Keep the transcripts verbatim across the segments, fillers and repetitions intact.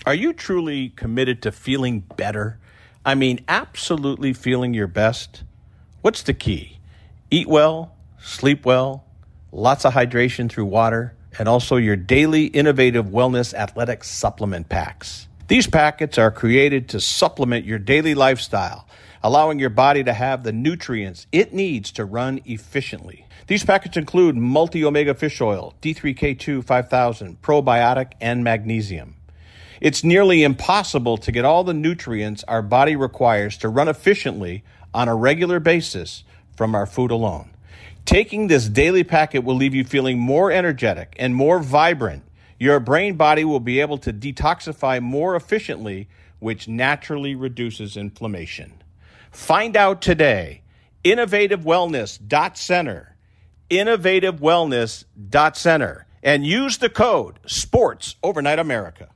Are you truly committed to feeling better? I mean, absolutely feeling your best? What's the key? Eat well, sleep well, lots of hydration through water, and also your daily innovative wellness athletic supplement packs. These packets are created to supplement your daily lifestyle, allowing your body to have the nutrients it needs to run efficiently. These packets include multi-omega fish oil, D three K two five thousand, probiotic, and magnesium. It's nearly impossible to get all the nutrients our body requires to run efficiently on a regular basis from our food alone. Taking this daily packet will leave you feeling more energetic and more vibrant. Your brain body will be able to detoxify more efficiently, which naturally reduces inflammation. Find out today. innovative wellness dot center. innovative wellness dot center. And use the code SPORTS Overnight America.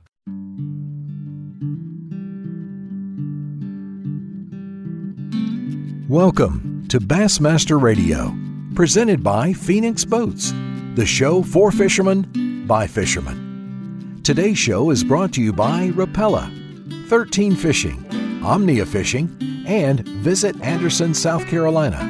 Welcome to Bassmaster Radio, presented by Phoenix Boats, the show for fishermen by fishermen. Today's show is brought to you by Rapala, thirteen Fishing, Omnia Fishing, and Visit Anderson, South Carolina.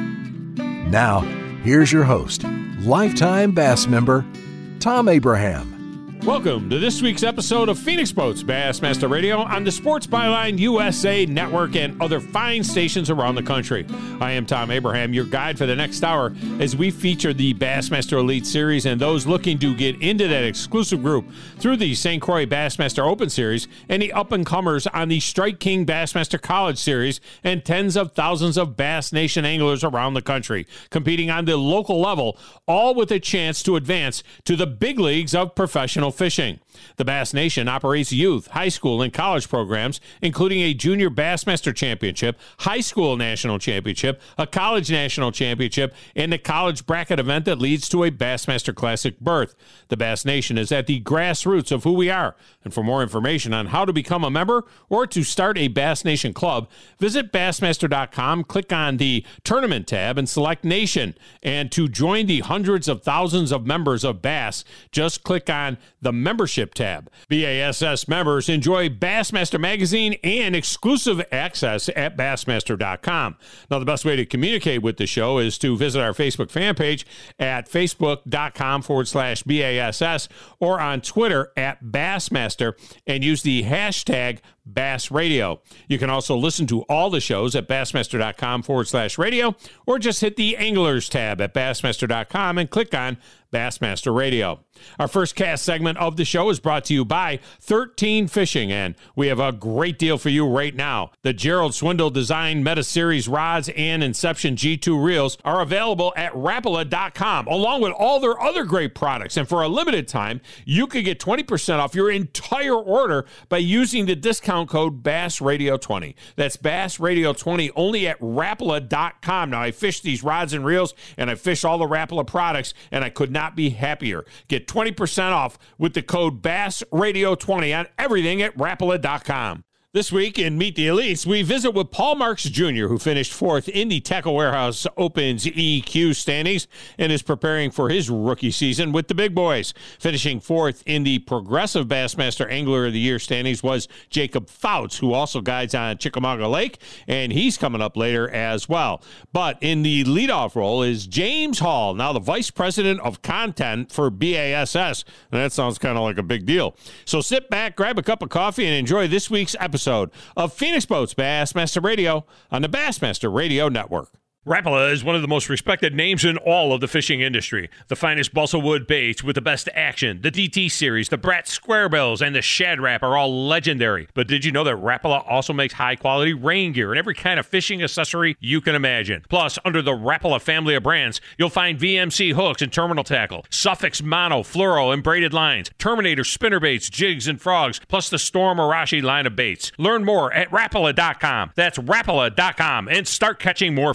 Now, here's your host, lifetime bass member, Tom Abraham. Welcome to this week's episode of Phoenix Boats Bassmaster Radio on the Sports Byline U S A Network and other fine stations around the country. I am Tom Abraham, your guide for the next hour as we feature the Bassmaster Elite Series and those looking to get into that exclusive group through the Saint Croix Bassmaster Open Series and the up-and-comers on the Strike King Bassmaster College Series and tens of thousands of Bass Nation anglers around the country competing on the local level, all with a chance to advance to the big leagues of professional fishing. The Bass Nation operates youth, high school, and college programs, including a Junior Bassmaster Championship, High School National Championship, a College National Championship, and a college bracket event that leads to a Bassmaster Classic berth. The Bass Nation is at the grassroots of who we are. And for more information on how to become a member or to start a Bass Nation club, visit Bassmaster dot com, click on the Tournament tab, and select Nation. And to join the hundreds of thousands of members of Bass, just click on the Membership tab. B A S S members enjoy Bassmaster Magazine and exclusive access at Bassmaster dot com. Now, the best way to communicate with the show is to visit our Facebook fan page at Facebook.com forward slash BASS or on Twitter at Bassmaster and use the hashtag Bass Radio. You can also listen to all the shows at Bassmaster.com forward slash radio or just hit the Anglers tab at Bassmaster dot com and click on Bassmaster Radio. Our first cast segment of the show is brought to you by thirteen Fishing, and we have a great deal for you right now. The Gerald Swindle Design Meta Series rods and Inception G two reels are available at Rapala dot com, along with all their other great products. And for a limited time, you can get twenty percent off your entire order by using the discount code Bass Radio twenty. That's Bass Radio twenty only at Rapala dot com. Now, I fish these rods and reels, and I fish all the Rapala products, and I could not be happier. Get twenty percent off with the code Bass Radio twenty on everything at Rapala dot com. This week in Meet the Elites, we visit with Paul Marks Junior, who finished fourth in the Tackle Warehouse Open's E Q standings and is preparing for his rookie season with the big boys. Finishing fourth in the Progressive Bassmaster Angler of the Year standings was Jacob Fouts, who also guides on Chickamauga Lake, and he's coming up later as well. But in the leadoff role is James Hall, now the Vice President of Content for B A S S. And that sounds kind of like a big deal. So sit back, grab a cup of coffee, and enjoy this week's episode of Phoenix Boats Bassmaster Radio on the Bassmaster Radio Network. Rapala is one of the most respected names in all of the fishing industry. The finest balsa wood baits with the best action, the D T series, the Brat Square Bills, and the Shad Rap are all legendary. But did you know that Rapala also makes high-quality rain gear and every kind of fishing accessory you can imagine? Plus, under the Rapala family of brands, you'll find V M C hooks and terminal tackle, Suffix mono, fluoro, and braided lines, Terminator spinner baits, jigs, and frogs, plus the Storm Arashi line of baits. Learn more at Rapala dot com. That's Rapala dot com, and start catching more fish.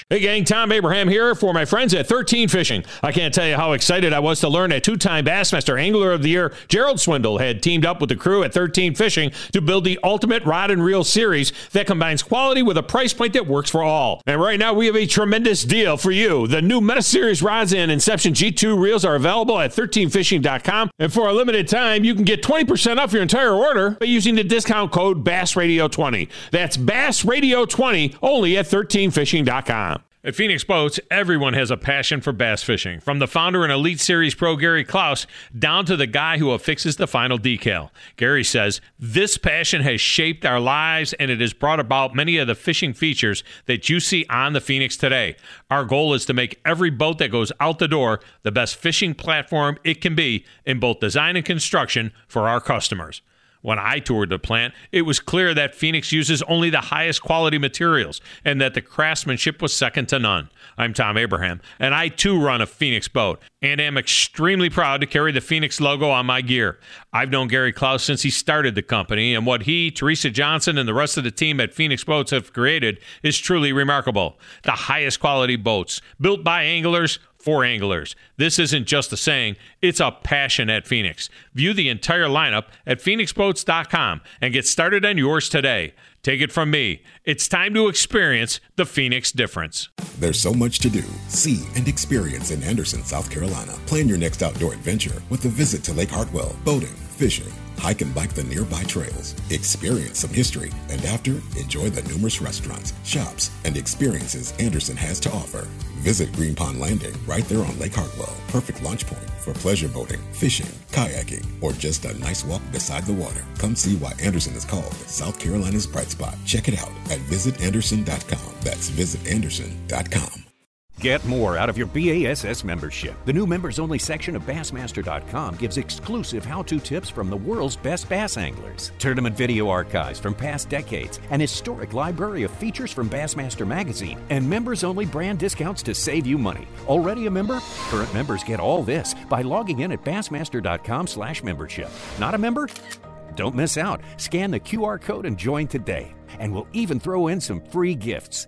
fish. Hey gang, Tom Abraham here for my friends at thirteen Fishing. I can't tell you how excited I was to learn that two-time Bassmaster Angler of the Year Gerald Swindle had teamed up with the crew at thirteen Fishing to build the ultimate rod and reel series that combines quality with a price point that works for all. And right now we have a tremendous deal for you. The new Meta Series rods and Inception G two reels are available at thirteen fishing dot com, and for a limited time you can get twenty percent off your entire order by using the discount code Bass Radio twenty. That's Bass Radio twenty only at thirteen fishing dot com. At Phoenix Boats, everyone has a passion for bass fishing. From the founder and Elite Series pro Gary Klaus down to the guy who affixes the final decal. Gary says, this passion has shaped our lives and it has brought about many of the fishing features that you see on the Phoenix today. Our goal is to make every boat that goes out the door the best fishing platform it can be in both design and construction for our customers. When I toured the plant, it was clear that Phoenix uses only the highest quality materials and that the craftsmanship was second to none. I'm Tom Abraham, and I too run a Phoenix boat and am extremely proud to carry the Phoenix logo on my gear. I've known Gary Klaus since he started the company, and what he, Teresa Johnson, and the rest of the team at Phoenix Boats have created is truly remarkable. The highest quality boats, built by anglers, for anglers. This isn't just a saying, it's a passion at Phoenix. View the entire lineup at phoenix boats dot com and get started on yours today. Take it from me, it's time to experience the Phoenix difference. There's so much to do, see, and experience in Anderson, South Carolina. Plan your next outdoor adventure with a visit to Lake Hartwell, boating, fishing, hike and bike the nearby trails, experience some history, and after, enjoy the numerous restaurants, shops, and experiences Anderson has to offer. Visit Green Pond Landing right there on Lake Hartwell. Perfect launch point for pleasure boating, fishing, kayaking, or just a nice walk beside the water. Come see why Anderson is called South Carolina's bright spot. Check it out at visit anderson dot com. That's visit anderson dot com. Get more out of your B A S S membership. The new members-only section of Bassmaster dot com gives exclusive how-to tips from the world's best bass anglers, tournament video archives from past decades, an historic library of features from Bassmaster Magazine, and members-only brand discounts to save you money. Already a member? Current members get all this by logging in at bassmaster dot com slash membership. Not a member? Don't miss out. Scan the Q R code and join today. And we'll even throw in some free gifts.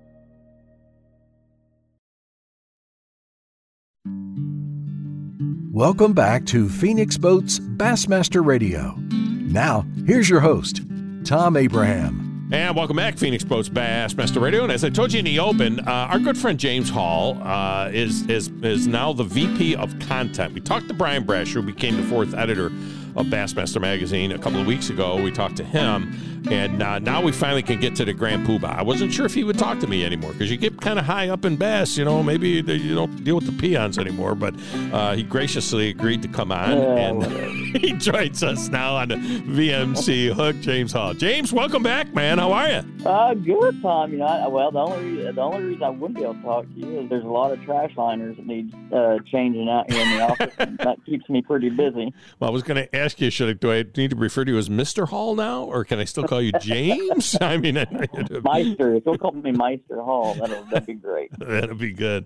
Welcome back to Phoenix Boats Bassmaster Radio. Now, here's your host, Tom Abraham. And welcome back, Phoenix Boats Bassmaster Radio. And as I told you in the open, uh, our good friend James Hall uh, is, is, is now the V P of Content. We talked to Brian Brasher, who became the fourth editor of Bassmaster Magazine a couple of weeks ago. We talked to him, and uh, now we finally can get to the Grand Poobah. I wasn't sure if he would talk to me anymore because you get kind of high up in bass, you know, maybe you don't deal with the peons anymore, but uh, he graciously agreed to come on, yeah, and whatever. He joins us now on the V M C Hook, James Hall. James, welcome back, man. How are you? Uh, good, Tom. You know, I, well, the only reason, the only reason I wouldn't be able to talk to you is there's a lot of trash liners that need uh, changing out here in the office, and that keeps me pretty busy. Well, I was going to ask you, should I, do I need to refer to you as Mister Hall now, or can I still call you James? I mean, Meister. If you'll call me Meister Hall, that'll that'd be great. That'll be good.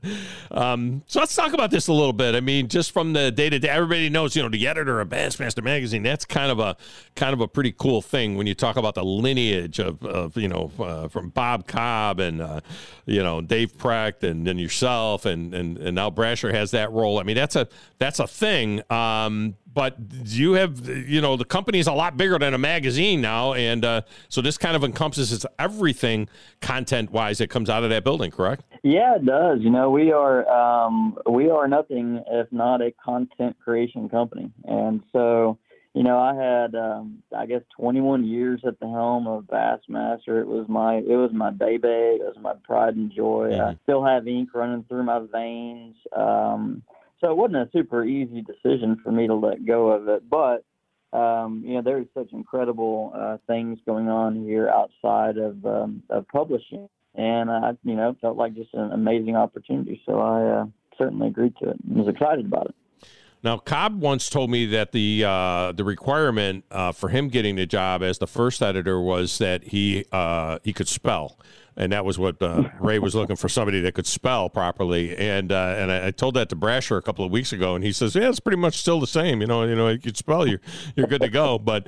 Um, so let's talk about this a little bit. I mean, just from the day to day, everybody knows, you know, the editor of Bassmaster Magazine. That's kind of a kind of a pretty cool thing when you talk about the lineage of, of you know, uh, from Bob Cobb and uh, you know, Dave Precht and then yourself, and, and and now Brasher has that role. I mean, that's a that's a thing. Um, But you have, you know, the company is a lot bigger than a magazine now, and uh, so this kind of encompasses everything content-wise that comes out of that building, correct? Yeah, it does. You know, we are um, we are nothing if not a content creation company, and so you know, I had um, I guess twenty-one years at the helm of Bassmaster. It was my it was my baby. It was my pride and joy. Mm-hmm. I still have ink running through my veins. Um, So it wasn't a super easy decision for me to let go of it, but um, you know, there's such incredible uh, things going on here outside of um, of publishing, and I, you know, felt like just an amazing opportunity. So I uh, certainly agreed to it and was excited about it. Now, Cobb once told me that the uh, the requirement uh, for him getting the job as the first editor was that he uh, he could spell. and that was what uh, Ray was looking for, somebody that could spell properly. And uh, and I, I told that to Brasher a couple of weeks ago, and he says, "Yeah, it's pretty much still the same. You know, you know, you could spell, you're you're good to go." But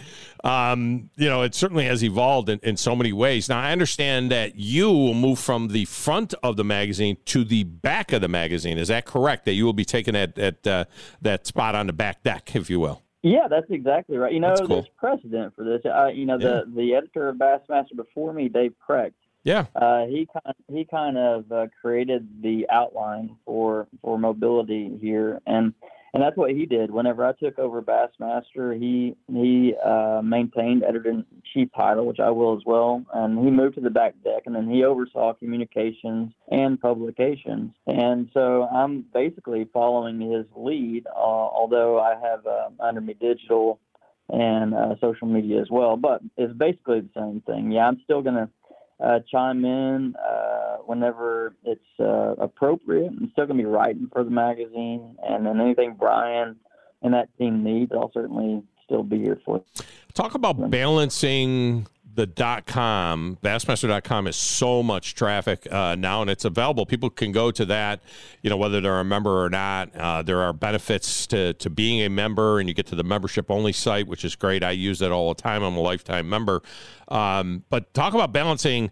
um, you know, it certainly has evolved in, in so many ways. Now, I understand that you will move from the front of the magazine to the back of the magazine. Is that correct? That you will be taking that that uh, that spot on the back deck, if you will. Yeah, that's exactly right. You know, cool. There's precedent for this. Uh, you know, the, yeah. the editor of Bassmaster before me, Dave Precht, yeah, uh, he kind he kind of uh, created the outline for for mobility here, and and that's what he did. Whenever I took over Bassmaster, he he uh, maintained editor-in-chief title, which I will as well, and he moved to the back deck, and then he oversaw communications and publications. And so I'm basically following his lead, uh, although I have uh, under me digital and uh, social media as well, but it's basically the same thing. Yeah, I'm still going to Uh, chime in uh, whenever it's uh, appropriate. I'm still going to be writing for the magazine, and then anything Brian and that team needs, I'll certainly still be here for. Talk about balancing the .com. Bassmaster dot com is so much traffic uh, now, and it's available. People can go to that, you know, whether they're a member or not. Uh, there are benefits to, to being a member, and you get to the membership-only site, which is great. I use that all the time. I'm a lifetime member. Um, but talk about balancing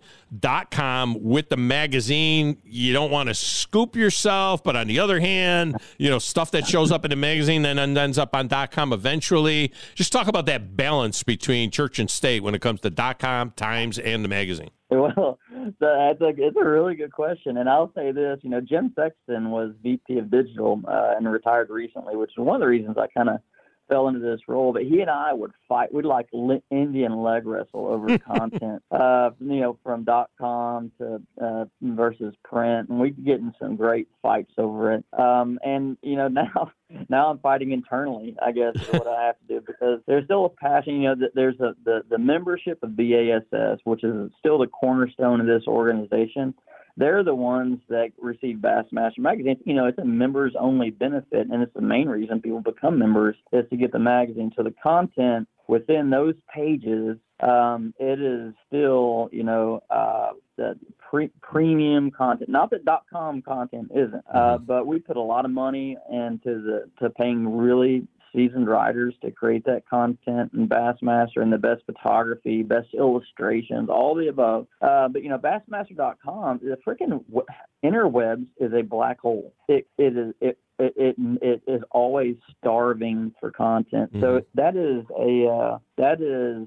.com with the magazine. You don't want to scoop yourself, but on the other hand, you know, stuff that shows up in the magazine then ends up on .com eventually. Just talk about that balance between church and state when it comes to .com, Times, and the magazine. Well, that's a, it's a really good question. And I'll say this, you know, Jim Sexton was V P of Digital uh, and retired recently, which is one of the reasons I kind of fell into this role. But he and I would fight. We'd like Indian leg wrestle over content, uh, you know, from .com to uh, versus print. And we'd get in some great fights over it. Um, and, you know, now now I'm fighting internally, I guess, is what I have to do, because there's still a passion. You know, there's a, the, the membership of B A S S, which is still the cornerstone of this organization. They're the ones that receive Bassmaster magazine. You know, it's a members-only benefit, and it's the main reason people become members is to get the magazine. So the content within those pages, um, it is still, you know, uh, the pre- premium content. Not that .com content isn't, uh, but we put a lot of money into the to paying really seasoned writers to create that content, and Bassmaster, and the best photography, best illustrations, all the above. Uh, but, you know, Bassmaster dot com, the freaking w- interwebs is a black hole. It, it is, it, it, it, it is always starving for content. Mm-hmm. So that is a, uh, that is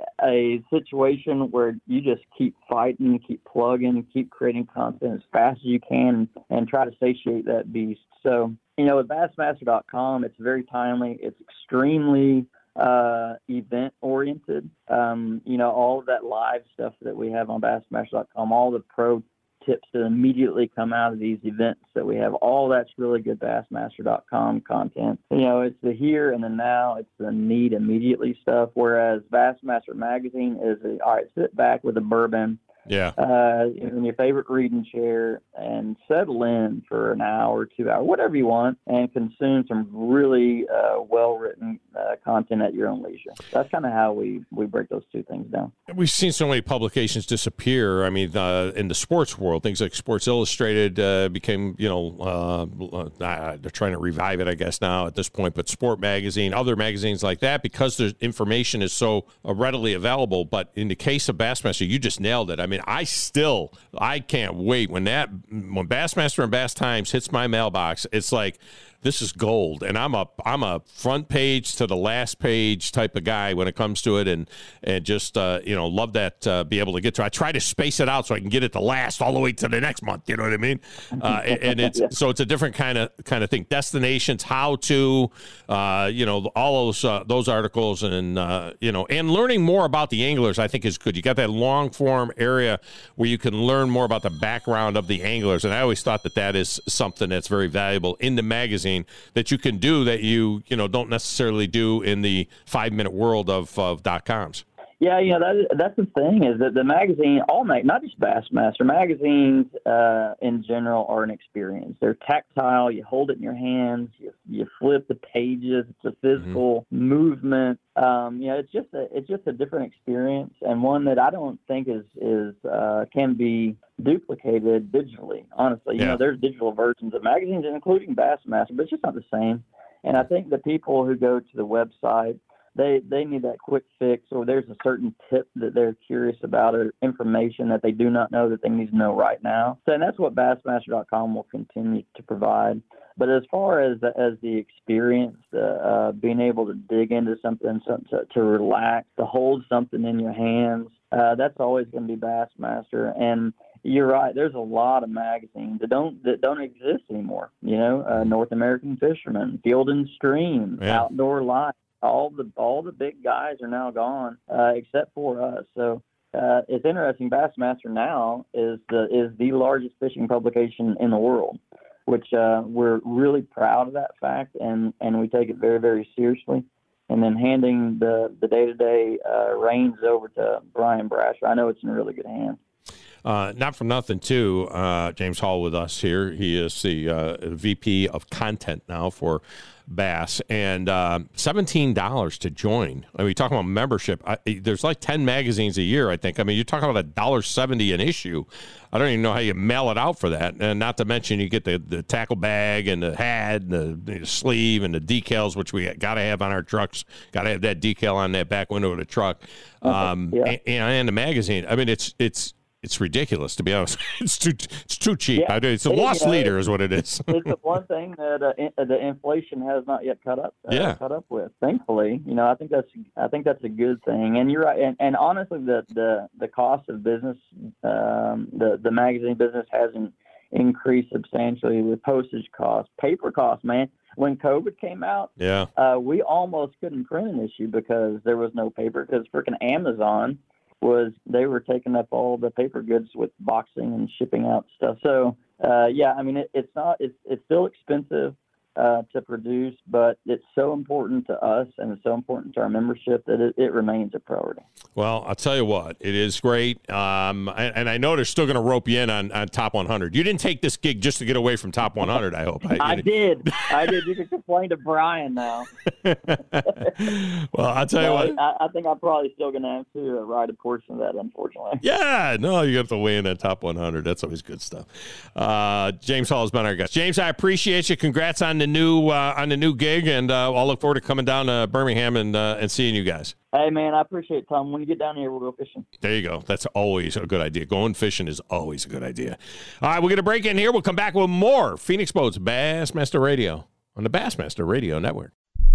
a situation where you just keep fighting, keep plugging, keep creating content as fast as you can, and try to satiate that beast. So, you know, with Bassmaster dot com, it's very timely. It's extremely uh, event-oriented. Um, you know, all of that live stuff that we have on Bassmaster dot com, all the pro tips that immediately come out of these events that we have, all that's really good Bassmaster dot com content. You know, it's the here and the now. It's the need immediately stuff, whereas Bassmaster Magazine is, a, all right, sit back with a bourbon, yeah, uh, in your favorite reading chair, and settle in for an hour, two hours, whatever you want, and consume some really uh, well-written uh, content at your own leisure. That's kind of how we, we break those two things down. We've seen so many publications disappear. I mean, uh, in the sports world, things like Sports Illustrated uh, became, you know, uh, uh, they're trying to revive it, I guess, now at this point, but Sport Magazine, other magazines like that, because the information is so uh, readily available. But in the case of Bassmaster, you just nailed it. I mean, I still, I can't wait when that, when Bassmaster and Bass Times hits my mailbox. It's like, this is gold, and I'm a I'm a front page to the last page type of guy when it comes to it, and and just uh, you know, love that uh, be able to get to. I try to space it out so I can get it to last all the way to the next month. You know what I mean? Uh, and, and it's yeah. so it's a different kind of kind of thing. Destinations, how to, uh, you know, all those uh, those articles, and uh, you know, and learning more about the anglers, I think is good. You got that long form area where you can learn more about the background of the anglers, and I always thought that that is something that's very valuable in the magazine that you can do that you, you know, don't necessarily do in the five minute world of, of dot coms. Yeah, you know, that, that's the thing is that the magazine, all mag, not just Bassmaster, magazines uh, in general are an experience. They're tactile. You hold it in your hands. You, you flip the pages. It's a physical mm-hmm. movement. Um, you know, it's just a it's just a different experience, and one that I don't think is is uh, can be duplicated digitally. Honestly, you yeah. know, there's digital versions of magazines, including Bassmaster, but it's just not the same. And I think the people who go to the website, They they need that quick fix, or there's a certain tip that they're curious about, or information that they do not know that they need to know right now. So, and that's what Bassmaster dot com will continue to provide. But as far as the, as the experience, uh, uh, being able to dig into something, something to, to relax, to hold something in your hands, uh, that's always going to be Bassmaster. And you're right. There's a lot of magazines that don't that don't exist anymore. You know, uh, North American Fisherman, Field and Stream, yeah. Outdoor Life. All the all the big guys are now gone, uh, except for us. So uh, it's interesting. Bassmaster now is the is the largest fishing publication in the world, which uh, we're really proud of that fact, and, and we take it very, very seriously. And then handing the the day to day reins over to Brian Brasher, I know it's in really good hands. Uh, not for nothing, too. Uh, James Hall with us here. He is the uh, V P of content now for Bass, and uh, seventeen dollars to join. I mean, you talk about membership. I, there's like ten magazines a year, I think. I mean, you're talking about a dollar seventy an issue. I don't even know how you mail it out for that. And not to mention, you get the, the tackle bag and the hat, and the, the sleeve, and the decals, which we got to have on our trucks. Got to have that decal on that back window of the truck, um, yeah. and, and the magazine. I mean, it's it's. It's ridiculous, to be honest. It's too it's too cheap. Yeah. I mean, it's a lost you know, leader, is what it is. It's the one thing that uh, in, uh, the inflation has not yet caught up. Uh, yeah. caught up with. Thankfully, you know, I think that's I think that's a good thing. And you're right. And, and honestly, the, the the cost of business, um, the the magazine business hasn't increased substantially with postage costs, paper costs, man. When COVID came out, yeah, uh, we almost couldn't print an issue because there was no paper. Because freaking Amazon was they were taking up all the paper goods with boxing and shipping out stuff. So uh, yeah, I mean it, it's not it's it's still expensive uh, to produce, but it's so important to us and it's so important to our membership that it, it remains a priority. Well, I'll tell you what, it is great, um, and, and I know they're still going to rope you in on, on Top one hundred. You didn't take this gig just to get away from Top one hundred, I hope. I, I did. I did. You can complain to Brian now. Well, I'll tell you no, what. I, I think I'm probably still going to have to write a portion of that, unfortunately. Yeah, no, you have to weigh in on Top one hundred. That's always good stuff. Uh, James Hall has been our guest. James, I appreciate you. Congrats on the new uh, on the new gig, and uh, I'll look forward to coming down to Birmingham and uh, and seeing you guys. Hey, man, I appreciate it, Tom. When you get down here, we'll go fishing. There you go. That's always a good idea. Going fishing is always a good idea. All right, we're going to break in here. We'll come back with more Phoenix Boats Bassmaster Radio on the Bassmaster Radio Network.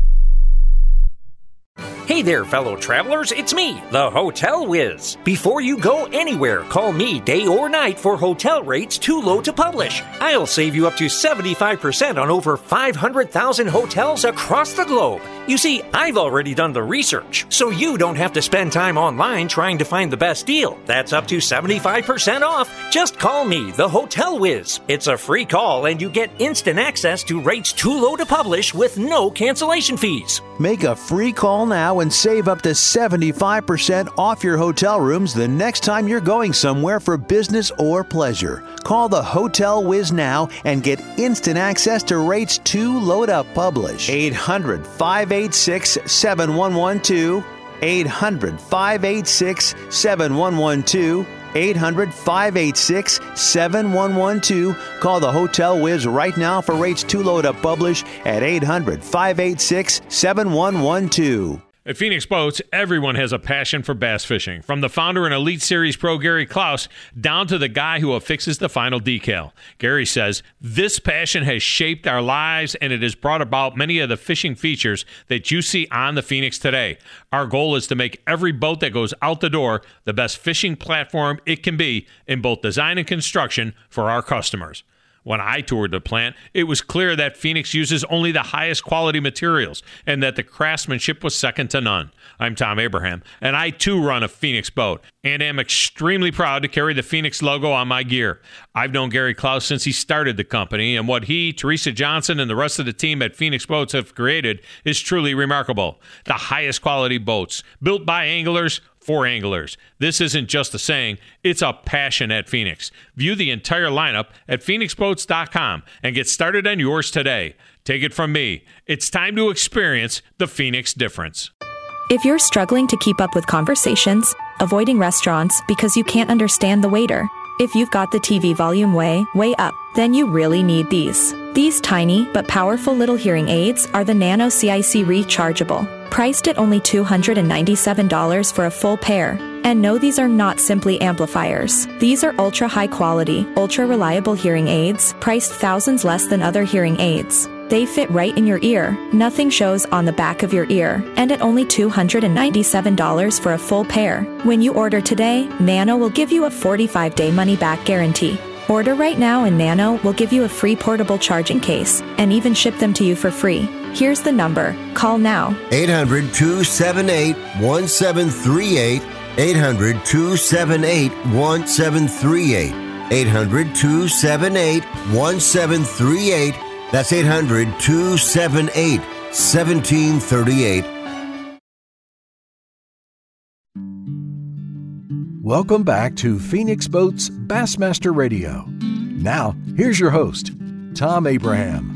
Hey there, fellow travelers. It's me, the Hotel Whiz. Before you go anywhere, call me day or night for hotel rates too low to publish. I'll save you up to seventy-five percent on over five hundred thousand hotels across the globe. You see, I've already done the research, so you don't have to spend time online trying to find the best deal. That's up to seventy-five percent off. Just call me, the Hotel Whiz. It's a free call, and you get instant access to rates too low to publish with no cancellation fees. Make a free call now and save up to seventy-five percent off your hotel rooms the next time you're going somewhere for business or pleasure. Call the Hotel Whiz now and get instant access to rates too low to publish. eight hundred, five eight six, seven one one two. eight hundred, five eight six, seven one one two. eight hundred, five eight six, seven one one two. Call the Hotel Whiz right now for rates too low to publish at eight hundred, five eight six, seven one one two. At Phoenix Boats, everyone has a passion for bass fishing. From the founder and Elite Series pro Gary Klaus down to the guy who affixes the final decal. Gary says, this passion has shaped our lives and it has brought about many of the fishing features that you see on the Phoenix today. Our goal is to make every boat that goes out the door the best fishing platform it can be in both design and construction for our customers. When I toured the plant, it was clear that Phoenix uses only the highest quality materials and that the craftsmanship was second to none. I'm Tom Abraham, and I too run a Phoenix boat and am extremely proud to carry the Phoenix logo on my gear. I've known Gary Klaus since he started the company, and what he, Teresa Johnson, and the rest of the team at Phoenix Boats have created is truly remarkable. The highest quality boats, built by anglers, for anglers. This isn't just a saying, it's a passion at Phoenix. View the entire lineup at phoenix boats dot com and get started on yours today. Take it from me, it's time to experience the Phoenix difference. If you're struggling to keep up with conversations, avoiding restaurants because you can't understand the waiter, if you've got the T V volume way, way up, then you really need these. These tiny but powerful little hearing aids are the Nano C I C Rechargeable, priced at only two hundred ninety-seven dollars for a full pair. And no, these are not simply amplifiers. These are ultra high quality, ultra reliable hearing aids, priced thousands less than other hearing aids. They fit right in your ear, nothing shows on the back of your ear, and at only two hundred ninety-seven dollars for a full pair. When you order today, Nano will give you a forty-five day money-back guarantee. Order right now and Nano will give you a free portable charging case and even ship them to you for free. Here's the number. Call now. eight hundred, two seven eight, one seven three eight. eight hundred, two seven eight, one seven three eight. eight hundred, two seven eight, one seven three eight. That's eight hundred, two seven eight, one seven three eight. Welcome back to Phoenix Boats Bassmaster Radio. Now, here's your host, Tom Abraham.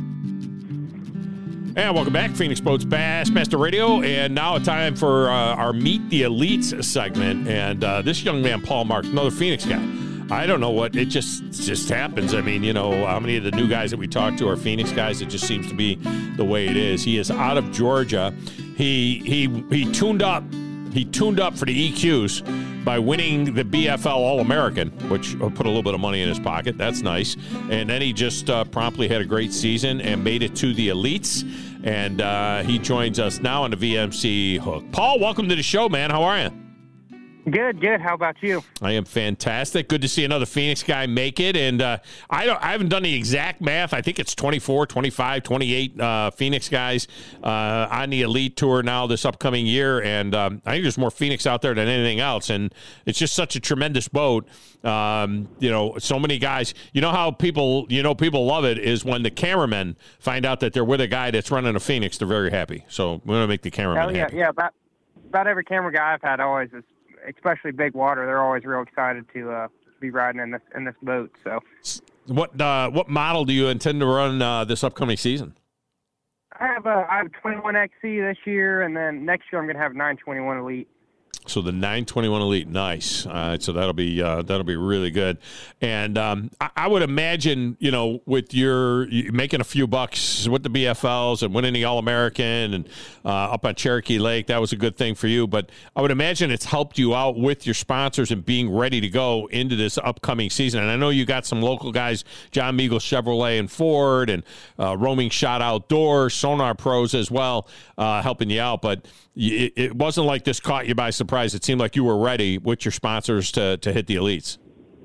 And welcome back, Phoenix Boats Bassmaster Radio. And now a time for uh, our Meet the Elites segment. And uh, this young man, Paul Marks, another Phoenix guy. I don't know what, it just just happens. I mean, you know, how many of the new guys that we talk to are Phoenix guys? It just seems to be the way it is. He is out of Georgia. He he he tuned up. He tuned up for the E Qs by winning the B F L All-American, which put a little bit of money in his pocket. That's nice. And then he just uh, promptly had a great season and made it to the Elites. And uh, he joins us now on the V M C Hook. Paul, welcome to the show, man. How are you? Good, good. How about you? I am fantastic. Good to see another Phoenix guy make it. And uh, I don't, I haven't done the exact math. I think it's twenty-four, twenty-five, twenty-eight uh, Phoenix guys uh, on the Elite Tour now this upcoming year. And um, I think there's more Phoenix out there than anything else. And it's just such a tremendous boat. Um, you know, so many guys. You know how people, you know, people love it is when the cameramen find out that they're with a guy that's running a Phoenix. They're very happy. So we want to make the cameraman oh, yeah, happy. Yeah, about, about every camera guy I've had always is, especially big water, they're always real excited to uh, be riding in this in this boat. So, what uh, what model do you intend to run uh, this upcoming season? I have a I have a twenty-one X C this year, and then next year I'm going to have nine twenty-one Elite. So the nine twenty-one Elite, nice. Uh, so that'll be uh, that'll be really good. And um, I, I would imagine, you know, with your you making a few bucks with the B F Ls and winning the All-American and uh, up on Cherokee Lake, that was a good thing for you. But I would imagine it's helped you out with your sponsors and being ready to go into this upcoming season. And I know you got some local guys, John Meagle Chevrolet and Ford, and uh, Roaming Shot Outdoors, Sonar Pros as well, uh, helping you out. But it, it wasn't like this caught you by surprise. It seemed like you were ready with your sponsors to, to hit the Elites.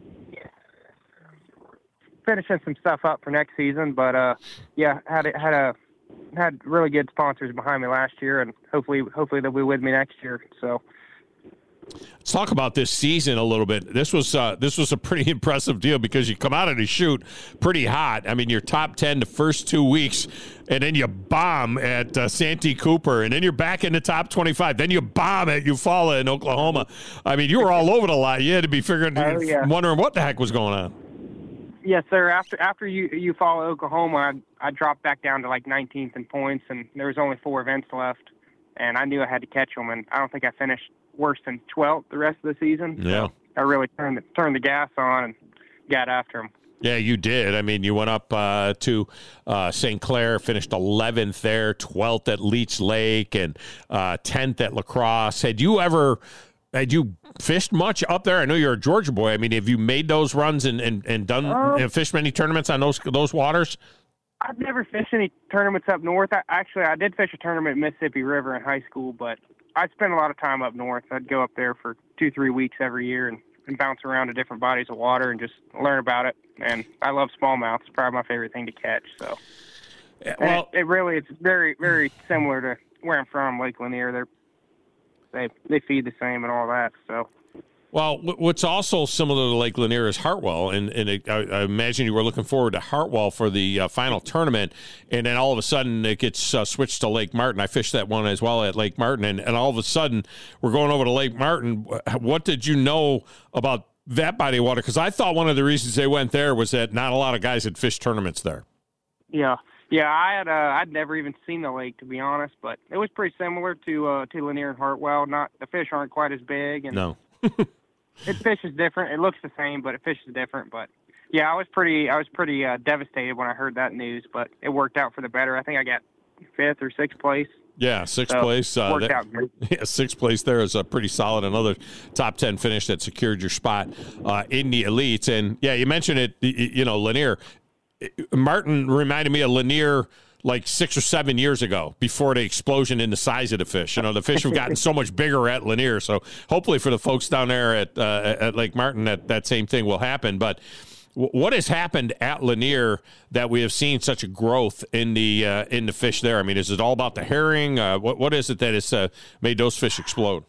Finishing some stuff up for next season, but uh, yeah, had a, had a had really good sponsors behind me last year, and hopefully hopefully they'll be with me next year. So. Let's talk about this season a little bit. This was uh, this was a pretty impressive deal because you come out of the chute pretty hot. I mean, you're top ten the first two weeks, and then you bomb at uh, Santee Cooper, and then you're back in the top twenty-five. Then you bomb at Eufaula in Oklahoma. I mean, you were all over the lot. You had to be figuring, oh, yeah. wondering what the heck was going on. Yes, sir. After after you Eufaula, Oklahoma, I, I dropped back down to like nineteenth in points, and there was only four events left, and I knew I had to catch them, and I don't think I finished worse than twelfth the rest of the season. Yeah. So I really turned the, turned the gas on and got after them. Yeah, you did. I mean, you went up uh, to uh, Saint Clair, finished eleventh there, twelfth at Leech Lake, and uh, tenth at La Crosse. Had you ever, had you fished much up there? I know you're a Georgia boy. I mean, have you made those runs and, and, and done um, and fished many tournaments on those those waters? I've never fished any tournaments up north. I, actually, I did fish a tournament at Mississippi River in high school, but I spent a lot of time up north. I'd go up there for two, three weeks every year and, and bounce around to different bodies of water and just learn about it. And I love smallmouth. It's probably my favorite thing to catch. So, yeah, well, it, it really, it's very, very similar to where I'm from, Lake Lanier. They're, they they feed the same and all that. So, Well, what's also similar to Lake Lanier is Hartwell, and, and it, I, I imagine you were looking forward to Hartwell for the uh, final tournament, and then all of a sudden it gets uh, switched to Lake Martin. I fished that one as well at Lake Martin, and, and all of a sudden we're going over to Lake Martin. What did you know about that body of water? Because I thought one of the reasons they went there was that not a lot of guys had fished tournaments there. Yeah. Yeah, I had uh, I'd never even seen the lake, to be honest, but it was pretty similar to uh, to Lanier and Hartwell. Not the fish aren't quite as big, and no. It fish is different. It looks the same, but it fish is different. But yeah, I was pretty I was pretty uh, devastated when I heard that news, but it worked out for the better. I think I got fifth or sixth place. Yeah, sixth so place. Uh, worked that, out good. Yeah, sixth place there is a pretty solid. Another top ten finish that secured your spot uh, in the elites. And yeah, you mentioned it. You know, Lanier. Martin reminded me of Lanier like six or seven years ago before the explosion in the size of the fish. You know, the fish have gotten so much bigger at Lanier. So hopefully for the folks down there at uh, at Lake Martin, that, that same thing will happen. But w- what has happened at Lanier that we have seen such a growth in the uh, in the fish there? I mean, is it all about the herring? Uh, what What is it that has uh, made those fish explode?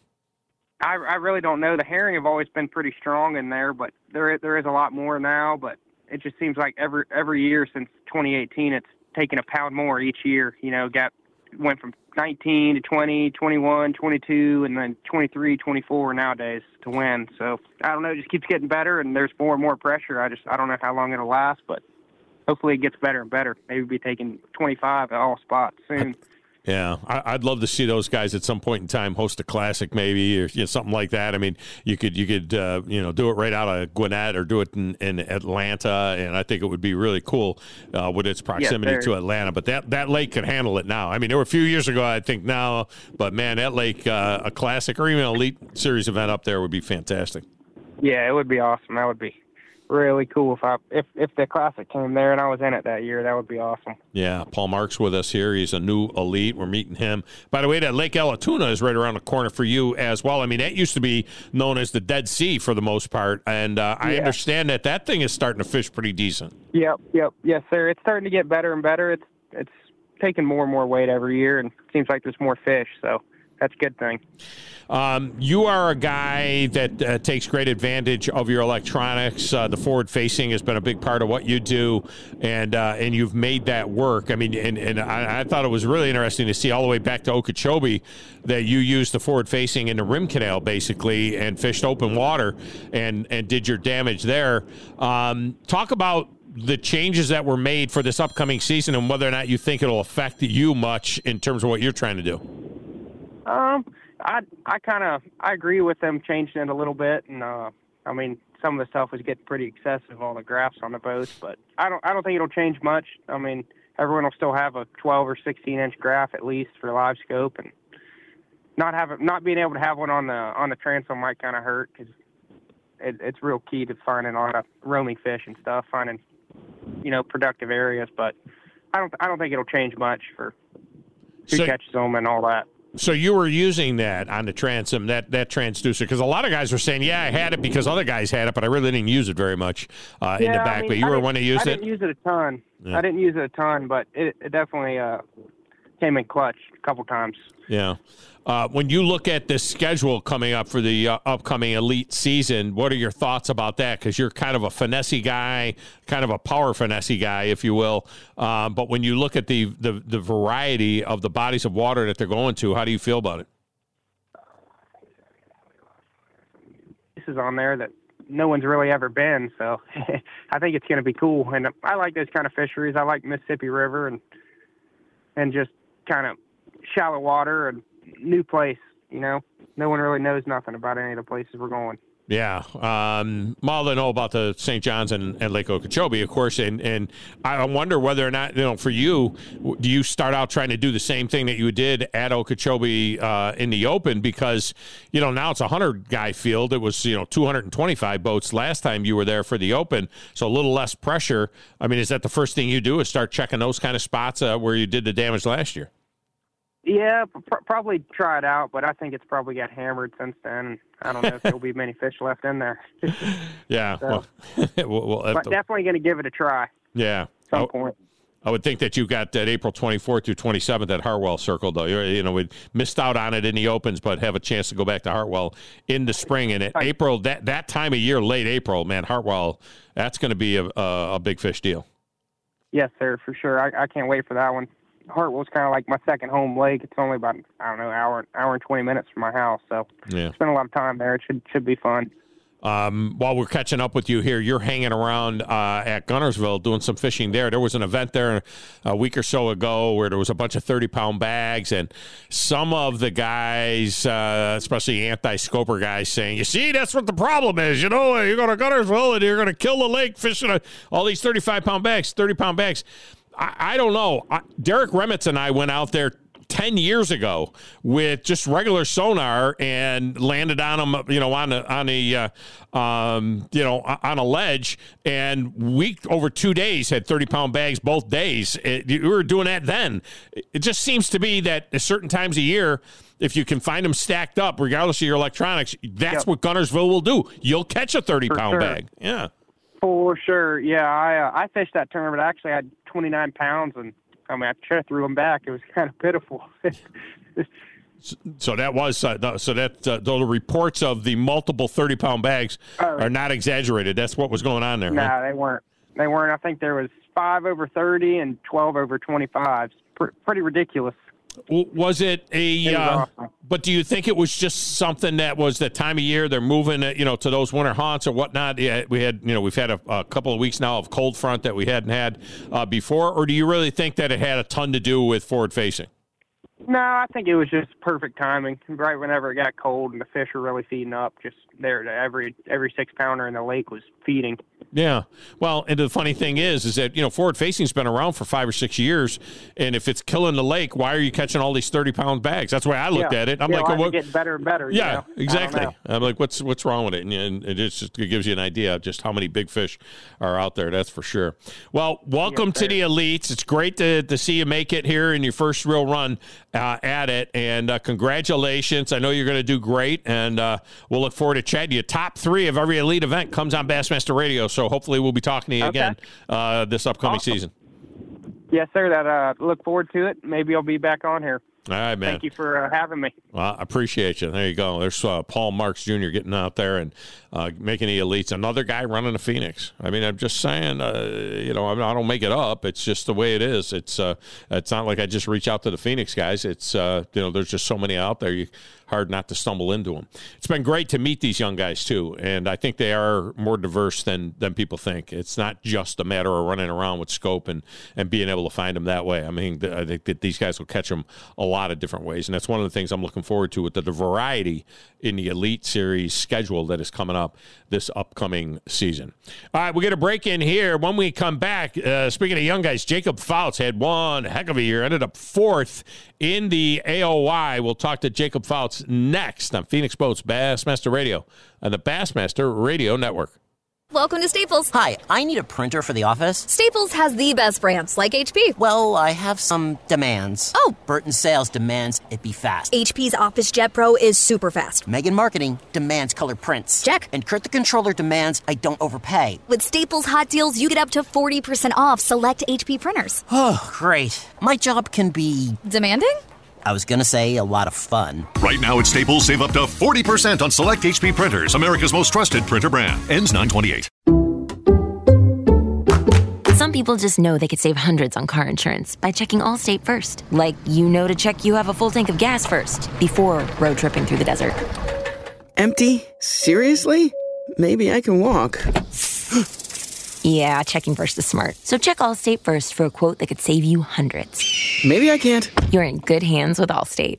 I, I really don't know. The herring have always been pretty strong in there, but there there is a lot more now. But it just seems like every every year since twenty eighteen, it's taking a pound more each year. You know, got went from nineteen to twenty, twenty-one, twenty-two, and then twenty-three, twenty-four nowadays to win. So I don't know, it just keeps getting better, and there's more and more pressure. I just I don't know how long it'll last, but hopefully it gets better and better. Maybe we'll be taking twenty-five at all spots soon. Yeah, I, I'd love to see those guys at some point in time host a classic, maybe, or you know, something like that. I mean, you could you could uh, you know do it right out of Gwinnett or do it in, in Atlanta, and I think it would be really cool uh, with its proximity yes, to Atlanta. But that, that lake can handle it now. I mean, there were a few years ago, I think now, but man, that lake, uh, a classic or even an elite series event up there would be fantastic. Yeah, it would be awesome. That would be really cool if I if if the classic came there and I was in it that year. That would be awesome. Yeah, Paul Marks with us here. He's a new elite. We're meeting him. By the way, that Lake Allatoona is right around the corner for you as well. I mean, that used to be known as the Dead Sea for the most part, and uh, I yeah. understand that that thing is starting to fish pretty decent. Yep, yep, yes, sir. It's starting to get better and better. It's it's taking more and more weight every year, and it seems like there's more fish. So that's a good thing. Um, you are a guy that uh, takes great advantage of your electronics. Uh, the forward facing has been a big part of what you do, and uh, and you've made that work. I mean, and, and I, I thought it was really interesting to see all the way back to Okeechobee that you used the forward facing in the rim canal basically and fished open water and, and did your damage there. Um, talk about the changes that were made for this upcoming season and whether or not you think it'll affect you much in terms of what you're trying to do. Um, I I kind of I agree with them changing it a little bit, and uh, I mean some of the stuff was getting pretty excessive, all the graphs on the boats, but I don't I don't think it'll change much. I mean, everyone will still have a twelve or sixteen inch graph at least for live scope, and not have it, not being able to have one on the on the transom might kind of hurt because it, it's real key to finding a lot of roaming fish and stuff, finding you know productive areas. But I don't I don't think it'll change much for who so, catches them and all that. So you were using that on the transom, that, that transducer, because a lot of guys were saying, yeah, I had it because other guys had it, but I really didn't use it very much uh, yeah, in the back. I mean, but you I were one who used I it? I didn't use it a ton. Yeah. I didn't use it a ton, but it, it definitely uh, came in clutch a couple times. Yeah. Uh, when you look at this schedule coming up for the uh, upcoming elite season, what are your thoughts about that? Because you're kind of a finessey guy, kind of a power finessey guy, if you will. Uh, but when you look at the, the, the variety of the bodies of water that they're going to, how do you feel about it? Is on there that no one's really ever been, so I think it's going to be cool. And I like those kind of fisheries. I like Mississippi River and and just kind of shallow water and new place. You know, no one really knows nothing about any of the places we're going. Yeah. Um, well, they know about the Saint John's and, and Lake Okeechobee, of course, and, and I wonder whether or not, you know, for you, do you start out trying to do the same thing that you did at Okeechobee uh, in the Open? Because, you know, now it's a hundred-guy field. It was, you know, two hundred twenty-five boats last time you were there for the Open, so a little less pressure. I mean, is that the first thing you do is start checking those kind of spots uh, where you did the damage last year? Yeah, pr- probably try it out, but I think it's probably got hammered since then. I don't know if there'll be many fish left in there. Yeah, so, well, we'll, we'll but to, definitely going to give it a try. Yeah, at some oh, point. I would think that you got that April twenty-fourth through twenty-seventh at Hartwell circled, though. You're, you know, we missed out on it in the Opens, but have a chance to go back to Hartwell in the spring. And at April, that, that time of year, late April, man, Hartwell, that's going to be a, a, a big fish deal. Yes, sir, for sure. I, I can't wait for that one. Hartwell's kind of like my second home lake. It's only about, I don't know, hour, hour and twenty minutes from my house. So yeah. Spend a lot of time there. It should should be fun. Um, while we're catching up with you here, you're hanging around uh, at Guntersville doing some fishing there. There was an event there a week or so ago where there was a bunch of thirty-pound bags, and some of the guys, uh, especially anti-scoper guys, saying, you see, that's what the problem is. You know, you go to Guntersville and you're going to kill the lake fishing a, all these thirty-five-pound bags, thirty-pound bags. I, I don't know. I, Derek Remitz and I went out there ten years ago with just regular sonar and landed on them, you know, on a, on a, uh, um, you know, on a ledge. And we, over two days, had thirty pound bags both days. It, we were doing that then. It just seems to be that at certain times a year, if you can find them stacked up, regardless of your electronics, that's yep. what Guntersville will do. You'll catch a thirty pound sure. bag. Yeah. For sure. Yeah. I, uh, I fished that tournament. I actually had twenty-nine pounds, and I mean, I tried to throw them back. It was kind of pitiful. so, so that was uh, so that uh, the reports of the multiple thirty-pound bags oh, are not exaggerated. That's what was going on there. No, huh? they weren't. They weren't. I think there was five over thirty and twelve over twenty-five. Pr- pretty ridiculous. Was it a? It was uh, awesome. But do you think it was just something that was the time of year they're moving, you know, to those winter haunts or whatnot? Yeah, we had, you know, we've had a, a couple of weeks now of cold front that we hadn't had uh, before, or do you really think that it had a ton to do with forward facing? No, I think it was just perfect timing. Right whenever it got cold and the fish were really feeding up, just there, every every six pounder in the lake was feeding. Yeah. Well, and the funny thing is, is that, you know, forward facing's been around for five or six years. And if it's killing the lake, why are you catching all these thirty pound bags? That's the way I looked yeah. at it. I'm yeah, like, well, well, what? Get better and better. Yeah, you know? exactly. I'm like, what's, what's wrong with it? And, and it just it gives you an idea of just how many big fish are out there. That's for sure. Well, welcome yes, to the elites. It's great to, to see you make it here in your first real run uh, at it. And uh, congratulations. I know you're going to do great. And uh, we'll look forward to chatting you. Top three of every elite event comes on Bassmaster Radio. So hopefully we'll be talking to you okay. again uh, this upcoming awesome. season. Yes, sir. That uh, look forward to it. Maybe I'll be back on here. All right, man. Thank you for uh, having me. Well, I appreciate you. There you go. There's uh, Paul Marks Junior getting out there and uh, making the elites. Another guy running a Phoenix. I mean, I'm just saying, uh, you know, I don't make it up. It's just the way it is. It's uh, it's not like I just reach out to the Phoenix guys. It's, uh, you know, there's just so many out there. You hard not to stumble into them. It's been great to meet these young guys, too, and I think they are more diverse than than people think. It's not just a matter of running around with scope and, and being able to find them that way. I mean, I think that these guys will catch them a lot of different ways, and that's one of the things I'm looking forward to with the, the variety in the Elite Series schedule that is coming up this upcoming season. All right, we get a break in here. When we come back, uh, speaking of young guys, Jacob Fouts had one heck of a year, ended up fourth in the A O Y. We'll talk to Jacob Fouts next on Phoenix Boats Bassmaster Radio on the Bassmaster Radio Network. Welcome to Staples. Hi, I need a printer for the office. Staples has the best brands, like H P. Well, I have some demands. Oh. Burton Sales demands it be fast. H P's Office Jet Pro is super fast. Megan Marketing demands color prints. Check. And Kurt the Controller demands I don't overpay. With Staples Hot Deals, you get up to forty percent off select H P printers. Oh, great. My job can be... demanding? I was going to say a lot of fun. Right now at Staples, save up to forty percent on select H P printers, America's most trusted printer brand. Ends nine twenty-eight. Some people just know they could save hundreds on car insurance by checking Allstate first. Like, you know to check you have a full tank of gas first before road tripping through the desert. Empty? Seriously? Maybe I can walk. Yeah, checking first is smart. So check Allstate first for a quote that could save you hundreds. Maybe I can't. You're in good hands with Allstate.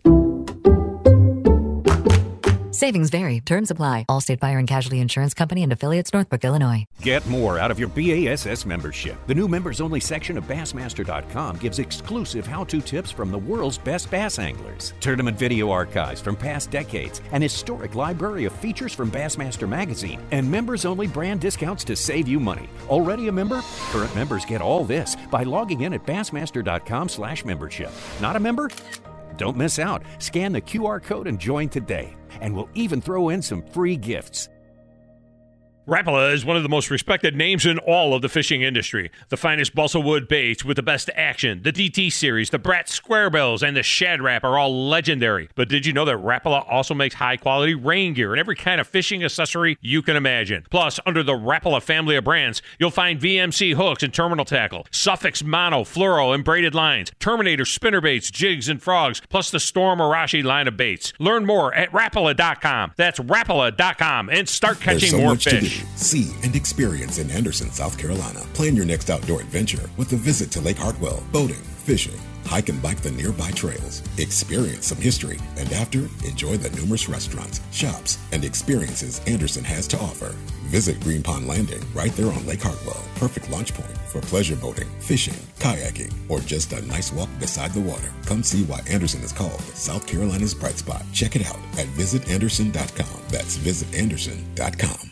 Savings vary. Terms apply. Allstate Fire and Casualty Insurance Company and affiliates, Northbrook, Illinois. Get more out of your B A S S membership. The new members-only section of Bassmaster dot com gives exclusive how-to tips from the world's best bass anglers, tournament video archives from past decades, an historic library of features from Bassmaster Magazine, and members-only brand discounts to save you money. Already a member? Current members get all this by logging in at Bassmaster dot com slash membership. Not a member? Don't miss out. Scan the Q R code and join today. And we'll even throw in some free gifts. Rapala is one of the most respected names in all of the fishing industry. The finest balsa wood baits with the best action, the D T series, the Brat Square Bills, and the Shad Rap are all legendary. But did you know that Rapala also makes high-quality rain gear and every kind of fishing accessory you can imagine? Plus, under the Rapala family of brands, you'll find V M C hooks and terminal tackle, Suffix mono, fluoro, and braided lines, Terminator spinner baits, jigs, and frogs, plus the Storm Arashi line of baits. Learn more at Rapala dot com. That's Rapala dot com and start catching so more much fish. To do, see, and experience in Anderson, South Carolina. Plan your next outdoor adventure with a visit to Lake Hartwell, boating, fishing, hike and bike the nearby trails, experience some history, and after, enjoy the numerous restaurants, shops, and experiences Anderson has to offer. Visit Green Pond Landing right there on Lake Hartwell. Perfect launch point for pleasure boating, fishing, kayaking, or just a nice walk beside the water. Come see why Anderson is called South Carolina's bright spot. Check it out at visit anderson dot com. That's visit anderson dot com.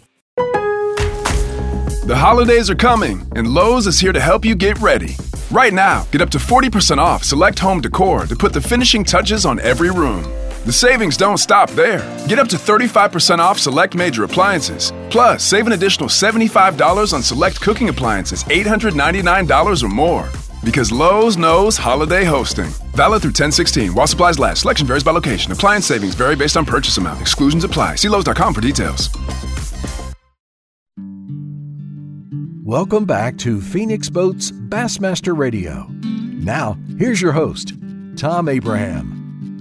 The holidays are coming, and Lowe's is here to help you get ready. Right now, get up to forty percent off select home decor to put the finishing touches on every room. The savings don't stop there. Get up to thirty-five percent off select major appliances. Plus, save an additional seventy-five dollars on select cooking appliances, eight hundred ninety-nine dollars or more. Because Lowe's knows holiday hosting. Valid through ten sixteen. While supplies last. Selection varies by location. Appliance savings vary based on purchase amount. Exclusions apply. See Lowe's dot com for details. Welcome back to Phoenix Boats Bassmaster Radio. Now, here's your host, Tom Abraham.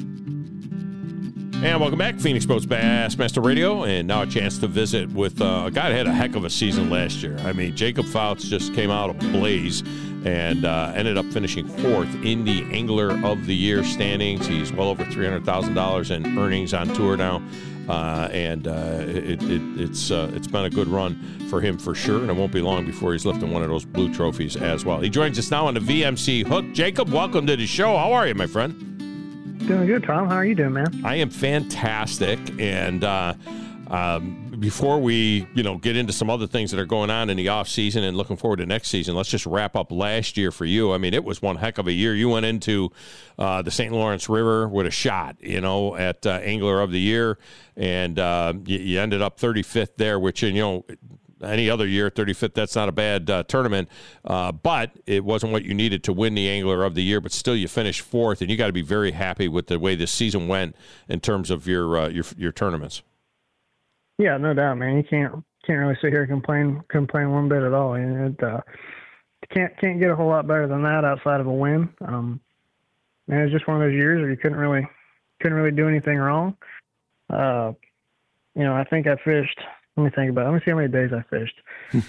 And welcome back, Phoenix Boats Bassmaster Radio, and now a chance to visit with uh, a guy that had a heck of a season last year. I mean, Jacob Fouts just came out ablaze and uh, ended up finishing fourth in the Angler of the Year standings. He's well over three hundred thousand dollars in earnings on tour now. Uh, and uh, it, it, it's uh, it's been a good run for him for sure, and it won't be long before he's lifting one of those blue trophies as well. He joins us now on the V M C hook. Jacob, welcome to the show. How are you, my friend? Doing good, Tom. How are you doing, man? I am fantastic, and uh, um, before we you know get into some other things that are going on in the off season and looking forward to next season, let's just wrap up last year for you. I mean, it was one heck of a year. You went into uh, the Saint Lawrence River with a shot, you know, at uh, Angler of the Year, and uh, you, you ended up thirty-fifth there, which, you know, any other year, thirty-fifth, that's not a bad uh, tournament, uh, but it wasn't what you needed to win the Angler of the Year, but still you finished fourth, and you got to be very happy with the way this season went in terms of your uh, your your tournaments. Yeah, no doubt, man. You can't can't really sit here and complain complain one bit at all. And it uh, can't can't get a whole lot better than that outside of a win. Um, and it was just one of those years where you couldn't really couldn't really do anything wrong. Uh, you know, I think I fished. Let me think about it. Let me see how many days I fished.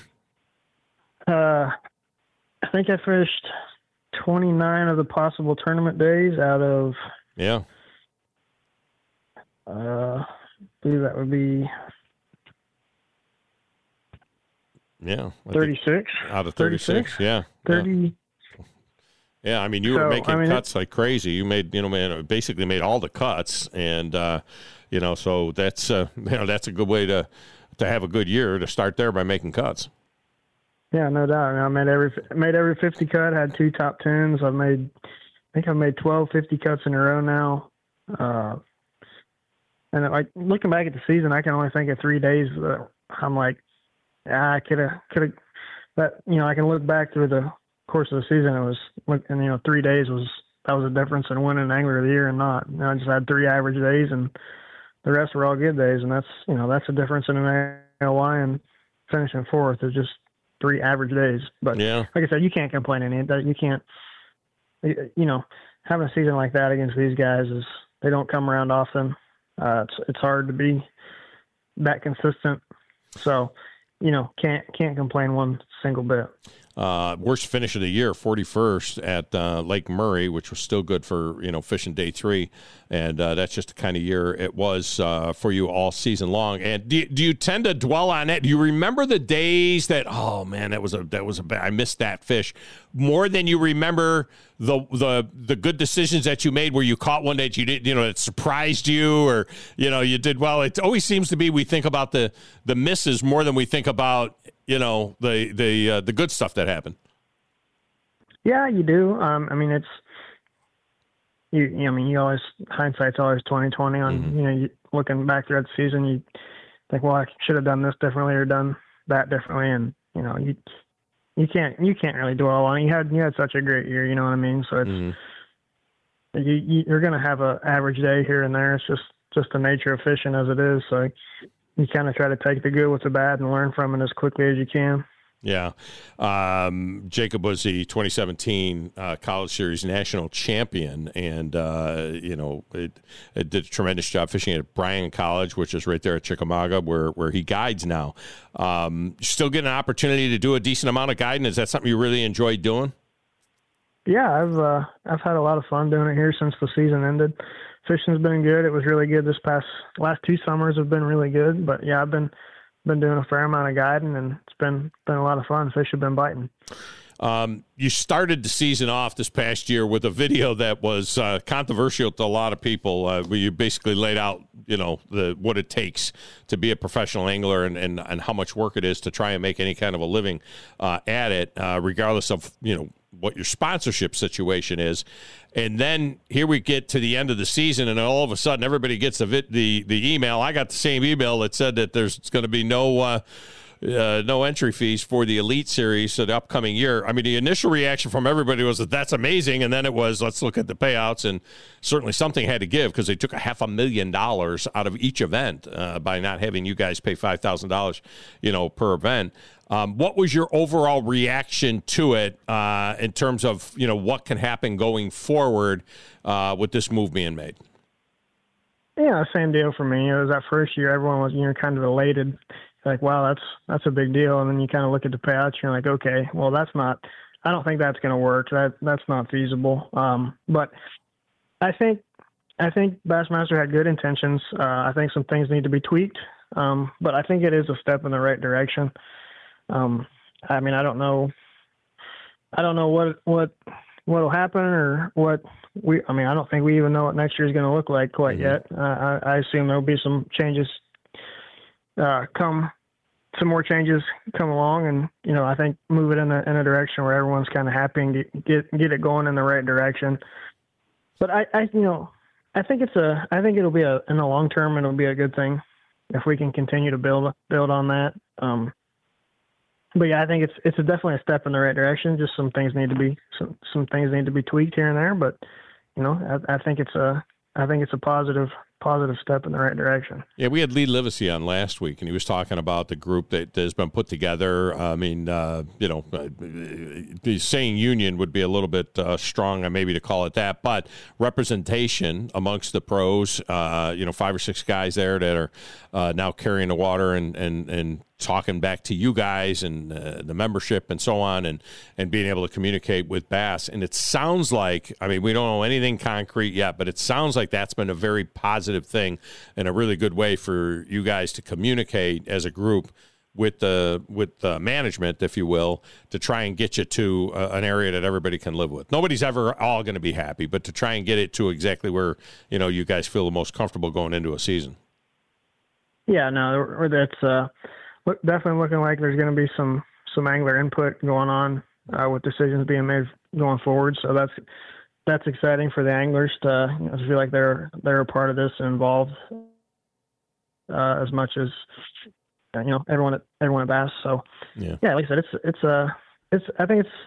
uh, I think I fished twenty-nine of the possible tournament days out of. Yeah. Uh, I believe that would be. Yeah. thirty-six. Out of thirty-six, yeah. thirty. Yeah. yeah, I mean, you so, were making I mean, cuts like crazy. You made, you know, man, basically made all the cuts, and uh, you know, so that's uh, you know, that's a good way to to have a good year, to start there by making cuts. Yeah, no doubt. I, mean, I made every made every fifty cut. Had two top tens. I've made, I think I've made twelve fifty cuts in a row now. Uh, and like looking back at the season, I can only think of three days that I'm like, ah, I could have, could have. But you know, I can look back through the course of the season. It was, and you know, three days was that was a difference in winning Angler of the Year and not. You know, I just had three average days, and the rest were all good days, and that's you know that's a difference in an A L Y and finishing fourth is just three average days. But yeah. like I said, you can't complain any. You can't. You know, having a season like that against these guys is they don't come around often. Uh, it's it's hard to be that consistent. So, you know, can't can't complain one single bit. Uh, worst finish of the year, forty-first at uh, Lake Murray, which was still good for, you know, fishing day three. And uh, that's just the kind of year it was uh, for you all season long. And do you, do you tend to dwell on it? Do you remember the days that, oh man, that was a, that was a, I missed that fish more than you remember the, the, the good decisions that you made where you caught one that you did, you know, it surprised you, or, you know, you did well. It always seems to be, we think about the, the misses more than we think about, you know, the, the, uh, the good stuff that happened. Yeah, you do. Um, I mean, it's, you, you know, I mean, you always, hindsight's always twenty twenty on, mm-hmm. you know, you, looking back throughout the season, you think, well, I should have done this differently or done, that differently. And you know, you you can't you can't really dwell on it. You had you had such a great year, you know what I mean? So it's mm-hmm. you, you you're gonna have an average day here and there. It's just just the nature of fishing as it is. So you kind of try to take the good with the bad and learn from it as quickly as you can. Yeah. Um, Jacob was the twenty seventeen uh, College Series national champion, and, uh, you know, it, it did a tremendous job fishing at Bryan College, which is right there at Chickamauga, where, where he guides now. Um, still getting an opportunity to do a decent amount of guiding. Is that something you really enjoy doing? Yeah, I've uh, I've had a lot of fun doing it here since the season ended. Fishing's been good. It was really good this past last two summers have been really good. But yeah, I've been been doing a fair amount of guiding, and it's been been a lot of fun. Fish have been biting. Um, you started the season off this past year with a video that was uh, controversial to a lot of people. Uh, where you basically laid out, you know, the what it takes to be a professional angler and, and, and how much work it is to try and make any kind of a living uh, at it, uh, regardless of, you know, what your sponsorship situation is. And then here we get to the end of the season, and all of a sudden everybody gets the vid- the the email. I got the same email that said that there's going to be no uh, uh, no entry fees for the Elite Series for the upcoming year. I mean, the initial reaction from everybody was that that's amazing, and then it was, let's look at the payouts, and certainly something had to give because they took a half a million dollars out of each event uh, by not having you guys pay five thousand dollars, you know, per event. Um, what was your overall reaction to it uh, in terms of, you know, what can happen going forward uh, with this move being made? Yeah, same deal for me. It was that first year, everyone was, you know, kind of elated, like, wow, that's that's a big deal. And then you kind of look at the payouts, you're like, okay, well, that's not, I don't think that's going to work. That that's not feasible. Um, but I think I think Bassmaster had good intentions. Uh, I think some things need to be tweaked, um, but I think it is a step in the right direction. Um, I mean, I don't know, I don't know what, what, what'll happen or what we, I mean, I don't think we even know what next year is going to look like quite mm-hmm. yet. Uh, I, I assume there'll be some changes, uh, come, some more changes come along, and, you know, I think move it in a, in a direction where everyone's kind of happy and get, get, get it going in the right direction. But I, I, you know, I think it's a, I think it'll be a, in the long term, it'll be a good thing if we can continue to build, build on that. Um, But yeah, I think it's it's a definitely a step in the right direction. Just some things need to be some some things need to be tweaked here and there. But you know, I, I think it's a I think it's a positive positive step in the right direction. Yeah, we had Lee Livesey on last week, and he was talking about the group that has been put together. I mean, uh, you know, uh, saying union would be a little bit uh, strong, maybe to call it that, but representation amongst the pros. Uh, you know, five or six guys there that are uh, now carrying the water and and and. talking back to you guys and uh, the membership and so on, and, and being able to communicate with Bass. And it sounds like, I mean, we don't know anything concrete yet, but it sounds like that's been a very positive thing and a really good way for you guys to communicate as a group with the with the management, if you will, to try and get you to uh, an area that everybody can live with. Nobody's ever all going to be happy, but to try and get it to exactly where, you know, you guys feel the most comfortable going into a season. Yeah, no, that's uh, look, definitely looking like there's going to be some some angler input going on uh, with decisions being made going forward. So that's that's exciting for the anglers to, you know, to feel like they're they're a part of this and involved uh, as much as you know everyone at everyone at Bass. So yeah, yeah, like I said, it's it's uh it's I think it's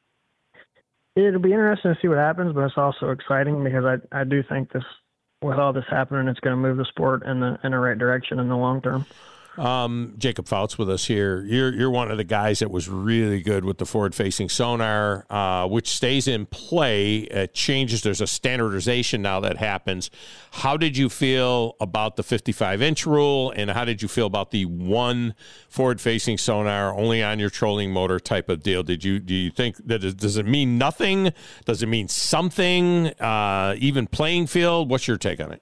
it'll be interesting to see what happens, but it's also exciting because I I do think this, with all this happening, it's going to move the sport in the in the right direction in the long term. Um, Jacob Fouts with us here. You're you're one of the guys that was really good with the forward-facing sonar, uh, which stays in play. It changes. There's a standardization now that happens. How did you feel about the fifty-five inch rule, and how did you feel about the one forward-facing sonar only on your trolling motor type of deal? Did you do you think that it, does it mean nothing? Does it mean something? Uh, even playing field? What's your take on it?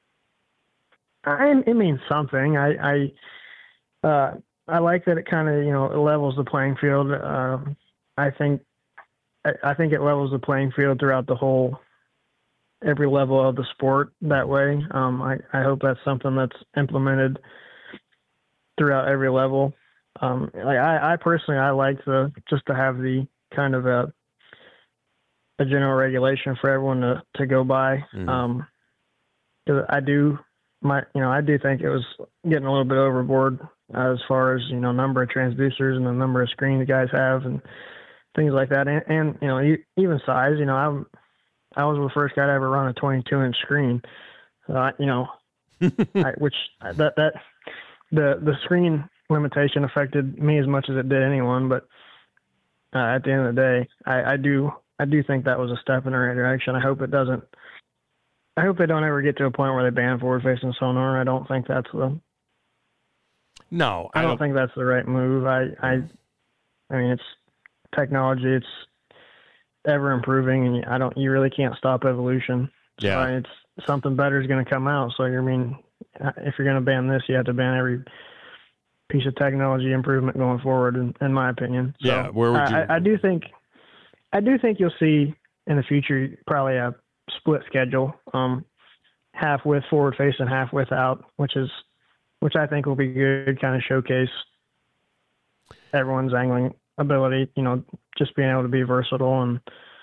I, it means something. I. I Uh, I like that it kind of, you know, levels the playing field. Uh, I think, I, I think it levels the playing field throughout the whole, every level of the sport that way. Um, I, I hope that's something that's implemented throughout every level. Um, like I, I personally, I like the, just to have the kind of a, a general regulation for everyone to, to go by. Mm-hmm. Um, 'cause I do, my, you know, I do think it was getting a little bit overboard as far as, you know, number of transducers and the number of screens the guys have and things like that. And, and you know, even size, you know, I'm, I was the first guy to ever run a twenty-two inch screen, uh, you know, I, which that, that the, the screen limitation affected me as much as it did anyone. But uh, at the end of the day, I, I do, I do think that was a step in the right direction. I hope it doesn't, I hope they don't ever get to a point where they ban forward facing sonar. I don't think that's the, No, I, I don't, don't think that's the right move. I, I, I mean, it's technology. It's ever improving, and I don't. You really can't stop evolution. So Yeah. it's something better is going to come out. So you mean, if you're going to ban this, you have to ban every piece of technology improvement going forward. In, in my opinion. So Yeah, where would you- I, I do think, I do think you'll see in the future probably a split schedule, um, half with forward facing, half without, which is. which I think will be good, kind of showcase everyone's angling ability, you know, just being able to be versatile. And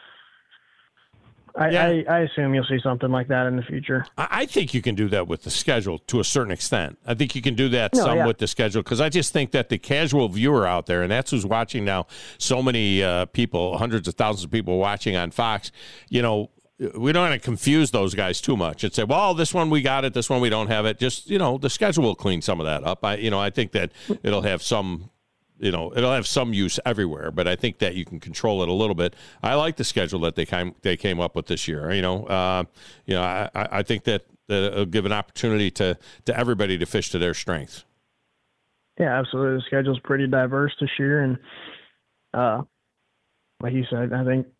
I, Yeah. I, I assume you'll see something like that in the future. I I think you can do that with the schedule to a certain extent. I think you can do that No, some yeah. with the schedule because I just think that the casual viewer out there, and that's who's watching now, so many uh, people, hundreds of thousands of people watching on Fox, you know, we don't want to confuse those guys too much and say, well, this one we got it, this one we don't have it. Just, you know, the schedule will clean some of that up. I, you know, I think that it'll have some, you know, it'll have some use everywhere, but I think that you can control it a little bit. I like the schedule that they came, they came up with this year. You know, uh, you know, I, I think that, that it'll give an opportunity to, to everybody to fish to their strengths. Yeah, absolutely. The schedule's pretty diverse this year. And uh, like you said, I think,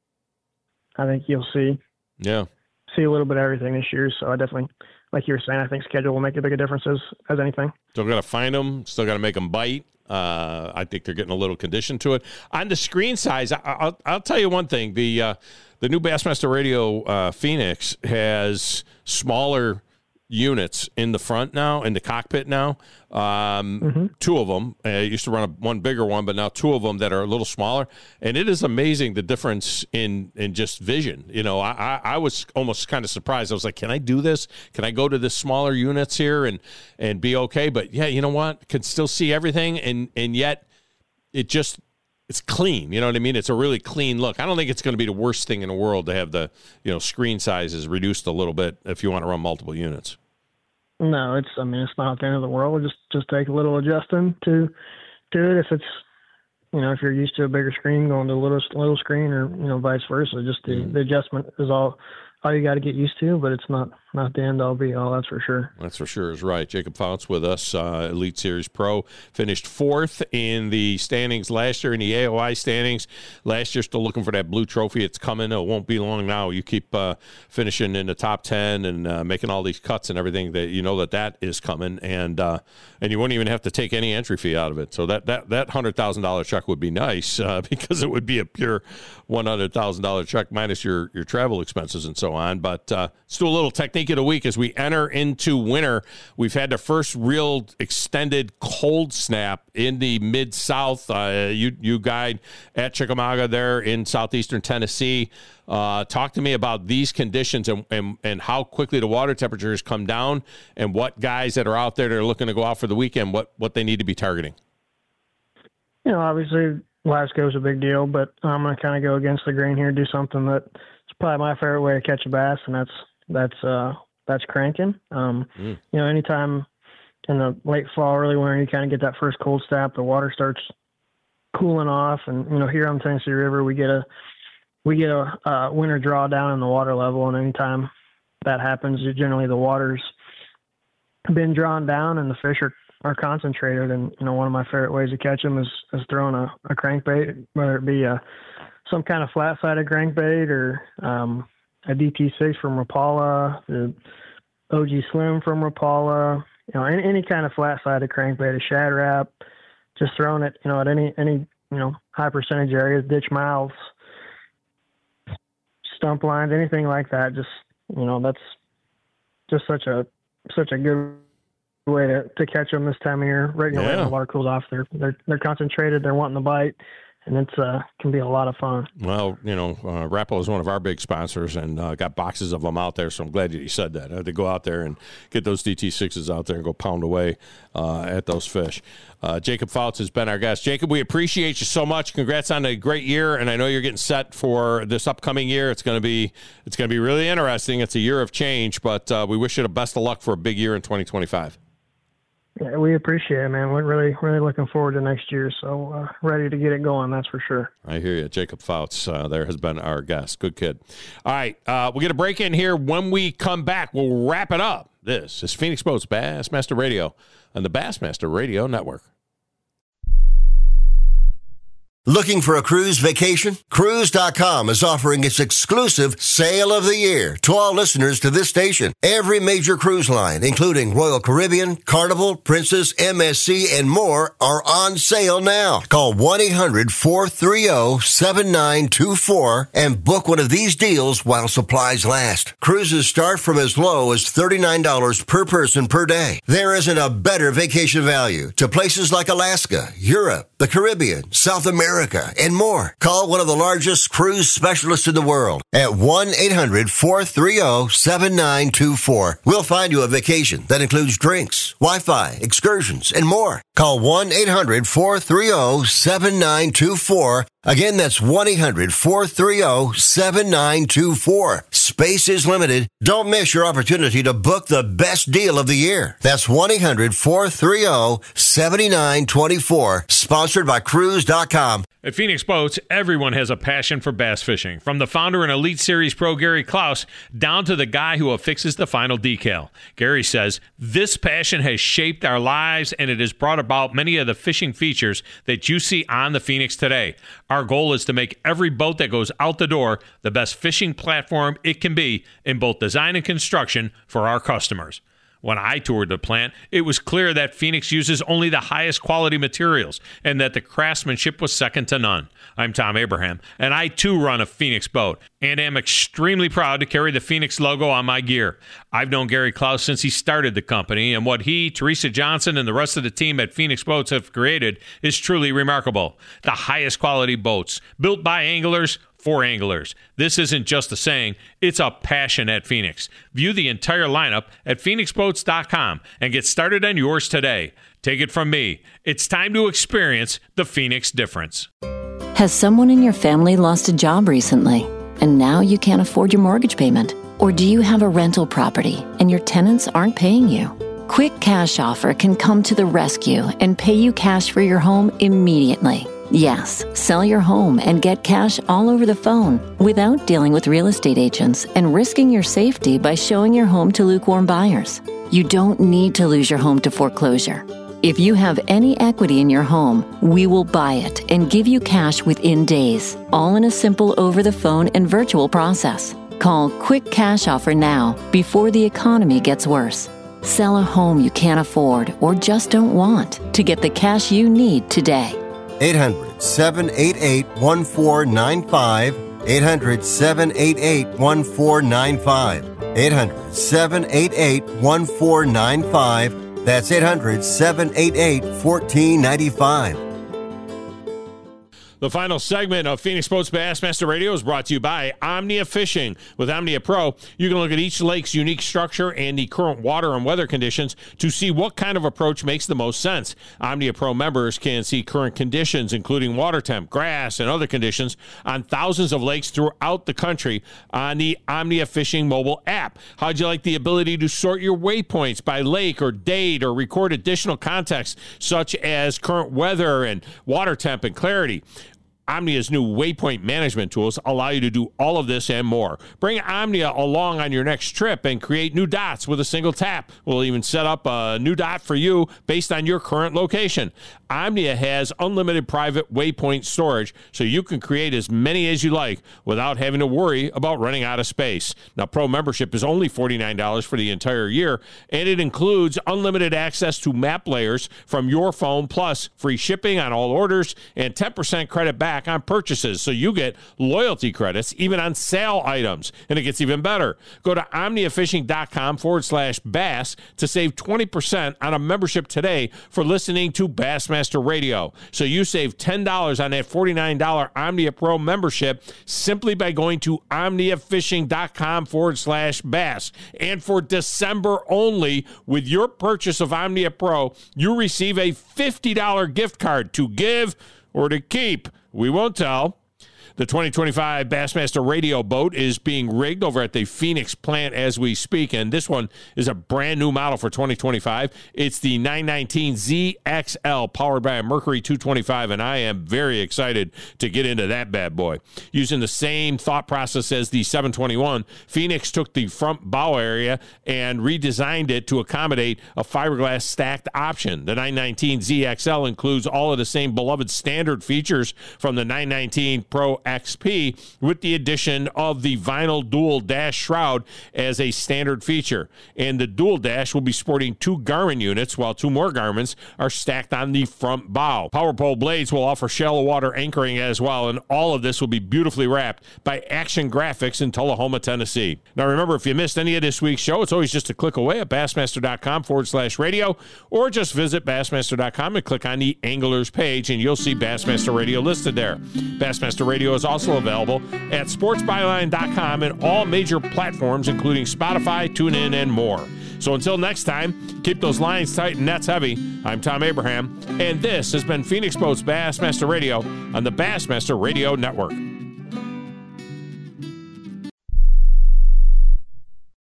I think you'll see Yeah. see a little bit of everything this year. So I definitely, like you were saying, I think schedule will make as big a difference as, as anything. Still got to find them. Still got to make them bite. Uh, I think they're getting a little conditioned to it. On the screen size, I, I'll, I'll tell you one thing. The uh, the new Bassmaster Radio uh, Phoenix has smaller units in the front now, in the cockpit now. Um, Mm-hmm. Two of them. I used to run a, one bigger one, but now two of them that are a little smaller. And it is amazing the difference in, in just vision. You know, I, I, I was almost kind of surprised. I was like, can I do this? Can I go to the smaller units here and, and be okay? But yeah, you know what? Can still see everything. And, and yet it just, it's clean. You know what I mean? It's a really clean look. I don't think it's going to be the worst thing in the world to have the, you know, screen sizes reduced a little bit if you want to run multiple units. No, it's, I mean, it's not the end of the world. Just, just take a little adjusting to, to it. If it's, you know, if you're used to a bigger screen, going to a little, little screen or, you know, vice versa, just the, Mm. the adjustment is all, all you got to get used to, but it's not, not the end all be all, that's for sure. That's for sure is right. Jacob Fouts with us, uh, Elite Series Pro, finished fourth in the standings last year in the A O I standings. Last year, still looking for that blue trophy. It's coming. It won't be long now. You keep uh, finishing in the top ten and uh, making all these cuts and everything, that you know that that is coming, and uh, and you wouldn't even have to take any entry fee out of it. So that that that hundred thousand dollar check would be nice uh, because it would be a pure one hundred thousand dollar check minus your your travel expenses and so on. But uh, let's do a little technique of the week as we enter into winter. We've had the first real extended cold snap in the Mid-South. Uh, you, you guide at Chickamauga there in southeastern Tennessee. Uh, talk to me about these conditions and, and, and how quickly the water temperatures come down and what guys that are out there that are looking to go out for the weekend, what, what they need to be targeting. You know, obviously Glasgow's a big deal, but I'm going to kind of go against the grain here, do something that it's probably my favorite way to catch a bass, and that's, that's, uh, that's cranking. Um, Mm. You know, anytime in the late fall, early winter, you kind of get that first cold snap, the water starts cooling off. And, you know, here on the Tennessee River, we get a, we get a uh, winter drawdown in the water level. And anytime that happens, generally the water's been drawn down and the fish are, are concentrated. And, you know, one of my favorite ways to catch them is, is throwing a, a crankbait, whether it be a, some kind of flat-sided crankbait or um, a D T six from Rapala, the O G Slim from Rapala, you know, any, any kind of flat-sided crankbait, a shad wrap, just throwing it, you know, at any, any, you know, high percentage areas, ditch mouths, stump lines, anything like that. Just, you know, that's just such a, such a good way to, to catch them this time of year. Right, you know, Yeah. right when the water cools off, they're, they're, they're concentrated, they're wanting to bite. and it's uh can be a lot of fun. Well, you know, uh, Rapala is one of our big sponsors, and uh, got boxes of them out there. So I'm glad that you said that. I had to go out there and get those D T sixes out there and go pound away uh, at those fish. Uh, Jacob Fouts has been our guest. Jacob, we appreciate you so much. Congrats on a great year, and I know you're getting set for this upcoming year. It's going to be it's going to be really interesting. It's a year of change, but uh, we wish you the best of luck for a big year in twenty twenty-five. Yeah, we appreciate it, man. We're really, really looking forward to next year, so uh, ready to get it going, that's for sure. I hear you. Jacob Fouts uh, there has been our guest. Good kid. All right, uh, we'll get a break in here. When we come back, we'll wrap it up. This is Phoenix Boats Bassmaster Radio on the Bassmaster Radio Network. Looking for a cruise vacation? Cruise dot com is offering its exclusive Sale of the Year to all listeners to this station. Every major cruise line, including Royal Caribbean, Carnival, Princess, M S C, and more, are on sale now. Call one eight hundred four three zero seven nine two four and book one of these deals while supplies last. Cruises start from as low as thirty-nine dollars per person per day. There isn't a better vacation value to places like Alaska, Europe, the Caribbean, South America, and more. Call one of the largest cruise specialists in the world at one eight hundred four three zero seven nine two four. We'll find you a vacation that includes drinks, Wi-Fi, excursions, and more. Call one eight hundred four three zero seven nine two four. Again, that's one eight hundred four three zero seven nine two four. Space is limited. Don't miss your opportunity to book the best deal of the year. That's one eight hundred four three zero seven nine two four. Sponsored by Cruise dot com. At Phoenix Boats, everyone has a passion for bass fishing. From the founder and Elite Series pro Gary Klaus down to the guy who affixes the final decal. Gary says, this passion has shaped our lives and it has brought about many of the fishing features that you see on the Phoenix today. Our goal is to make every boat that goes out the door the best fishing platform it can be in both design and construction for our customers. When I toured the plant, it was clear that Phoenix uses only the highest quality materials and that the craftsmanship was second to none. I'm Tom Abraham, and I too run a Phoenix boat and am extremely proud to carry the Phoenix logo on my gear. I've known Gary Klaus since he started the company, and what he, Teresa Johnson, and the rest of the team at Phoenix Boats have created is truly remarkable. The highest quality boats, built by anglers, for anglers. This isn't just a saying, it's a passion at Phoenix. View the entire lineup at phoenix boats dot com and get started on yours today. Take it from me, it's time to experience the Phoenix difference. Has someone in your family lost a job recently and now you can't afford your mortgage payment? Or do you have a rental property and your tenants aren't paying you? Quick Cash Offer can come to the rescue and pay you cash for your home immediately. Yes, sell your home and get cash all over the phone without dealing with real estate agents and risking your safety by showing your home to lukewarm buyers. You don't need to lose your home to foreclosure. If you have any equity in your home, we will buy it and give you cash within days, all in a simple over-the-phone and virtual process. Call Quick Cash Offer now before the economy gets worse. Sell a home you can't afford or just don't want to get the cash you need today. eight hundred seven eight eight one four nine five. eight hundred seven eight eight one four nine five. eight hundred seven eight eight one four nine five. That's eight hundred seven eight eight one four nine five. The final segment of Phoenix Boats Bassmaster Radio is brought to you by Omnia Fishing. With Omnia Pro, you can look at each lake's unique structure and the current water and weather conditions to see what kind of approach makes the most sense. Omnia Pro members can see current conditions, including water temp, grass, and other conditions on thousands of lakes throughout the country on the Omnia Fishing mobile app. How'd you like the ability to sort your waypoints by lake or date or record additional context such as current weather and water temp and clarity? Omnia's new waypoint management tools allow you to do all of this and more. Bring Omnia along on your next trip and create new dots with a single tap. We'll even set up a new dot for you based on your current location. Omnia has unlimited private waypoint storage, so you can create as many as you like without having to worry about running out of space. Now, Pro membership is only forty-nine dollars for the entire year, and it includes unlimited access to map layers from your phone, plus free shipping on all orders and ten percent credit back back on purchases, so you get loyalty credits even on sale items. And it gets even better. Go to omniafishing.com forward slash bass to save twenty percent on a membership today for listening to Bassmaster Radio. So you save ten dollars on that forty-nine dollars Omnia Pro membership simply by going to omniafishing.com forward slash bass. And for December only, with your purchase of Omnia Pro, you receive a fifty dollars gift card to give or to keep. We won't tell. The twenty twenty-five Bassmaster Radio boat is being rigged over at the Phoenix plant as we speak, and this one is a brand new model for twenty twenty-five. It's the nine nineteen Z X L powered by a Mercury two twenty-five, and I am very excited to get into that bad boy. Using the same thought process as the seven twenty-one, Phoenix took the front bow area and redesigned it to accommodate a fiberglass stacked option. The nine nineteen Z X L includes all of the same beloved standard features from the nine nineteen Pro X P with the addition of the vinyl dual dash shroud as a standard feature. And the dual dash will be sporting two Garmin units, while two more Garmins are stacked on the front bow. Power pole blades will offer shallow water anchoring as well, and all of this will be beautifully wrapped by Action Graphics in Tullahoma, Tennessee. Now remember, if you missed any of this week's show, it's always just a click away at bassmaster.com forward slash radio, or just visit bassmaster dot com and click on the Anglers page, and you'll see Bassmaster Radio listed there. Bassmaster Radio is also available at sports byline dot com and all major platforms, including Spotify, TuneIn, and more. So until next time, keep those lines tight and nets heavy. I'm Tom Abraham, and this has been Phoenix Boats Bassmaster Radio on the Bassmaster Radio Network.